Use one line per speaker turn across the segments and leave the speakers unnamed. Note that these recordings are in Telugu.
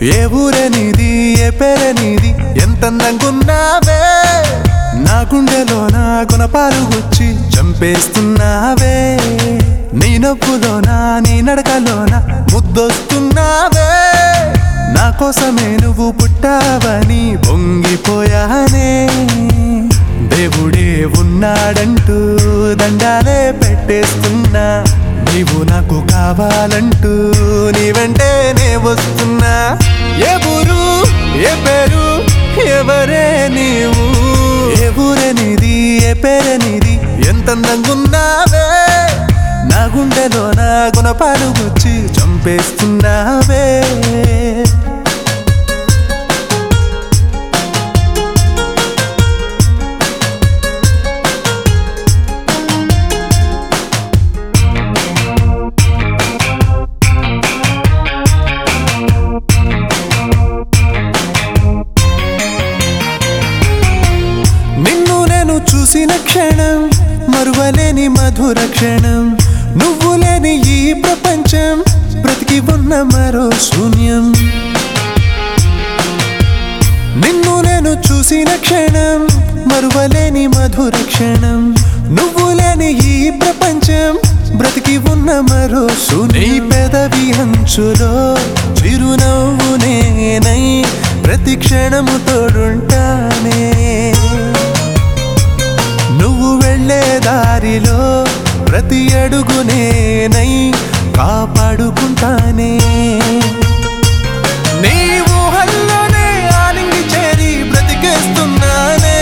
ఏ ఊరనిది ఏ పేరనిది ఎంతందంగున్నావే నా గుండెలో నా గుణపాలు గుచ్చి చంపేస్తున్నావే నీ నవ్వులోనా నీ నడకలోనా ముద్దొస్తున్నావే నా కోసమే నువ్వు పుట్టావని పొంగిపోయానే దేవుడే ఉన్నాడంటూ దండాలే పెట్టేస్తున్నా నీవు నాకు కావాలంటూ నీ వెంటనే వస్తున్నా ఏ ఊరు ఏ పేరు ఎవరే నీవు ఏ ఊరనిది ఏ పేరనిది ఎంతందంగున్నావే నా గుండెలో నా గుణపాలు గుచ్చి చంపేస్తున్నావే నిన్ను నేను చూసిన క్షణం మరువలేని మధుర క్షణం నువ్వు లేని ఈ ప్రపంచం బ్రతికి ఉన్న మరో శూన్యం నిన్ను నేను చూసిన క్షణం మరువలేని మధుర క్షణం నువ్వు లేని ఈ ప్రపంచం బ్రతికి ఉన్న మరో శూన్యం నీ పెదవి అంచులో చిరునవ్వు నేనై ప్రతి క్షణము తోడుంటానే నువ్వు వెళ్ళే దారిలో ప్రతి అడుగు నేనై కాపాడుకుంటానే నీ ఊహల్లోనే ఆలింగి చేరి బ్రతికేస్తున్నానే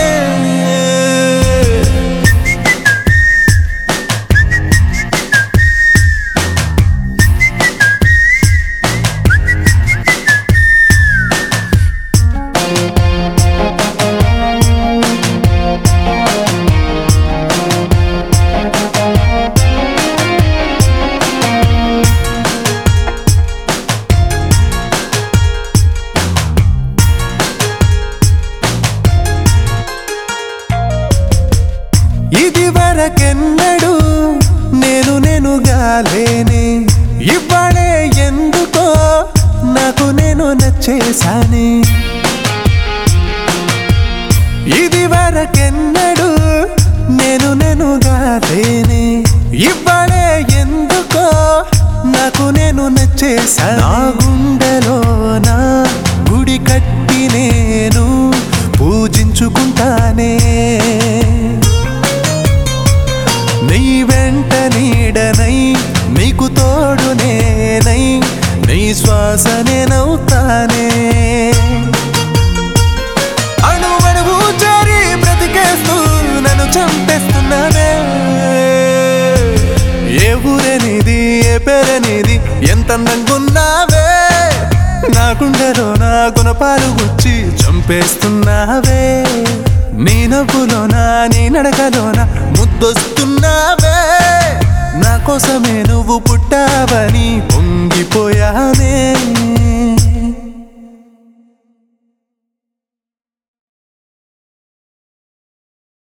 ఇది వరకెన్నడు నేనుగా లేనే ఇవ్వాలే ఎందుకో నాకు నేను నచ్చేసానే ఇది వరకెన్నడు నేనుగా లేనే ఇవ్వాలే ఎందుకో నాకు నేను నచ్చేసా నా గుండెలో నా గుడి కట్టి నేను పూజించుకుంటానే నీ వెంట నీడనై నీకు తోడు నేనై నీ శ్వాస నేనవుతానే అణువణువు చేరి బ్రతికేస్తూ నన్ను చంపేస్తున్నానే ఏ ఊరనిది ఏ పేరనిది ఎంతందంగున్నావే నా గుండెలో నా గుణపాలు గుచ్చి చంపేస్తున్నావే నీ నవ్వులోనా నీ నడకలోనా ముద్దొస్తున్నావే నా కోసమే నువ్వు పుట్టావని పొంగిపోయానే